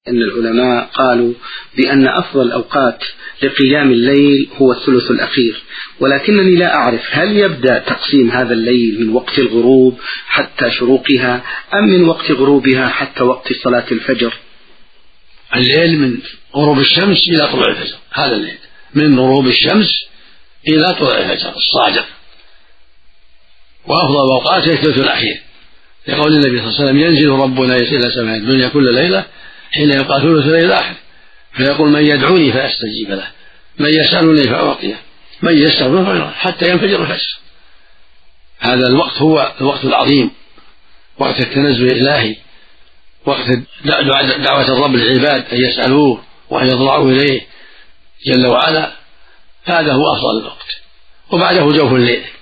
أن العلماء قالوا بأن أفضل الأوقات لقيام الليل هو الثلث الأخير، ولكنني لا أعرف هل يبدأ تقسيم هذا الليل من وقت الغروب حتى شروقها أم من وقت غروبها حتى وقت صلاة الفجر؟ الليل من غروب الشمس إلى طلوع الفجر، هذا الليل من غروب الشمس إلى طلوع الفجر الصادق، وأفضل أوقاته الثلث الأخير، لقول النبي صلى الله عليه وسلم: ينزل ربنا إلى سماء الدنيا كل ليلة حين يبقى ثلث الليل الآخر فيقول: من يدعوني فأستجيب له، من يسألني فأعطيه، من يستغفر حتى ينفجر الفجر. هذا الوقت هو الوقت العظيم، وقت التنزل الإلهي، وقت دعوة الرب للعباد أن يسألوه وأن يضرعوا إليه جل وعلا. هذا هو أفضل الوقت، وبعده جوف الليل.